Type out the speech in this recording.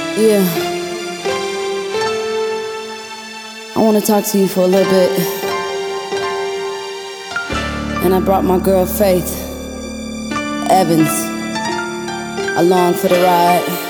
Yeah, I wanna talk to you for a little bit. And I brought my girl Faith Evans along for the ride.